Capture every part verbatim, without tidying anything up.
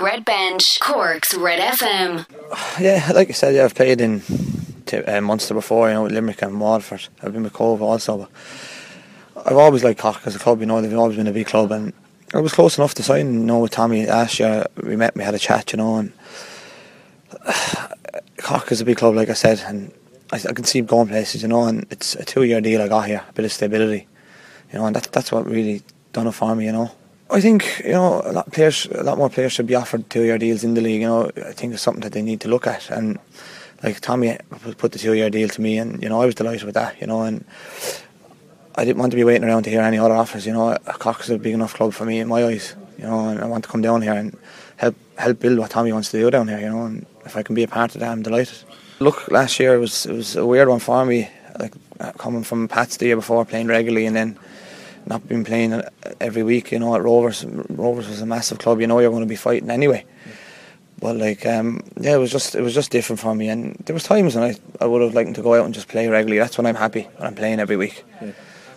Red Bench, Cork's Red F M. Yeah, like I said, yeah, I've played in t- uh, Munster before, you know, with Limerick and Waterford. I've been with Cove also, but I've always liked Cork as a club, you know, they've always been a big club, and I was close enough to sign, you know, with Tommy last year. We met, we had a chat, you know, and uh, Cork is a big club, like I said, and I, I can see him going places, you know, and it's a two-year deal I got here, a bit of stability, you know, and that, that's what really done it for me, you know. I think, you know, a lot of players, a lot more players should be offered two-year deals in the league, you know. I think it's something that they need to look at, and like Tommy put the two-year deal to me, and you know, I was delighted with that, you know, and I didn't want to be waiting around to hear any other offers, you know. Cork is a big enough club for me in my eyes, you know, and I want to come down here and help help build what Tommy wants to do down here, you know, and if I can be a part of that, I'm delighted. Look, last year it was it was a weird one for me, like coming from Pats the year before, playing regularly, and then not been playing every week, you know, at Rovers. Rovers was a massive club, you know, you're going to be fighting anyway. But like, um, yeah, it was just it was just different for me, and there was times when I, I would have liked to go out and just play regularly. That's when I'm happy, when I'm playing every week. Yeah.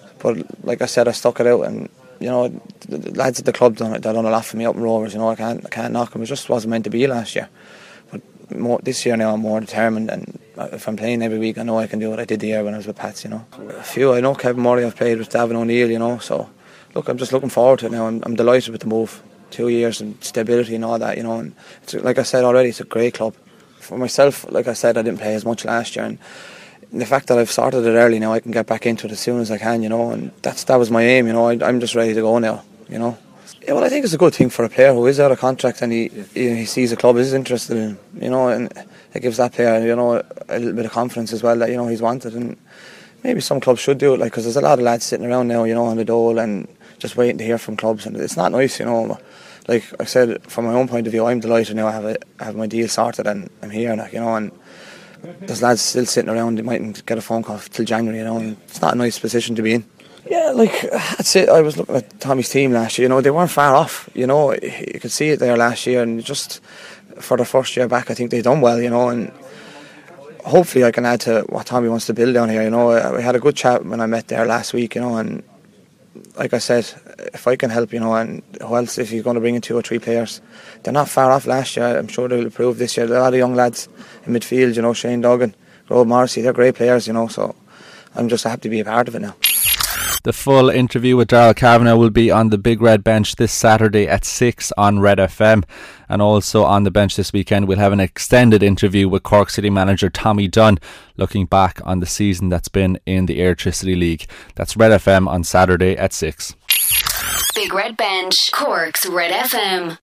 But like I said, I stuck it out, and you know, the, the lads at the club done, they done a lot for me up in Rovers. You know, I can't I can't knock them. It just wasn't meant to be last year. But more, this year now, I'm more determined, and if I'm playing every week, I know I can do what I did the year when I was with Pats. You know, a few I know Kevin Murray, I've played with Davin O'Neill. You know, so look, I'm just looking forward to it now. I'm, I'm delighted with the move. Two years and stability and all that, you know. And it's, like I said already, it's a great club. For myself, like I said, I didn't play as much last year, and the fact that I've started it early now, I can get back into it as soon as I can, you know. And that's that was my aim, you know. I, I'm just ready to go now, you know. Yeah, well, I think it's a good thing for a player who is out of contract and he he, he sees a club is interested in him, you know, and it gives that player, you know, a little bit of confidence as well that, you know, he's wanted. And maybe some clubs should do it, like, because there's a lot of lads sitting around now, you know, on the dole and just waiting to hear from clubs, and it's not nice, you know. Like I said, from my own point of view, I'm delighted now I have a, I have my deal sorted and I'm here now, you know, and there's lads still sitting around, they mightn't get a phone call till January, you know, and it's not a nice position to be in. Yeah, like, that's it. I was looking at Tommy's team last year, you know, they weren't far off, you know, you could see it there last year, and just for the first year back, I think they've done well, you know, and hopefully I can add to what Tommy wants to build down here, you know. We had a good chat when I met there last week, you know, and like I said, if I can help, you know, and who else, if he's going to bring in two or three players, they're not far off last year. I'm sure they'll improve this year. There are a lot of young lads in midfield, you know, Shane Duggan, Rob Morrissey, they're great players, you know, so I'm just happy to be a part of it now. The full interview with Darrell Kavanagh will be on the Big Red Bench this Saturday at six on Red F M, and also on the bench this weekend we'll have an extended interview with Cork City manager Tommy Dunn, looking back on the season that's been in the Airtricity League. That's Red F M on Saturday at six. Big Red Bench, Cork's Red F M.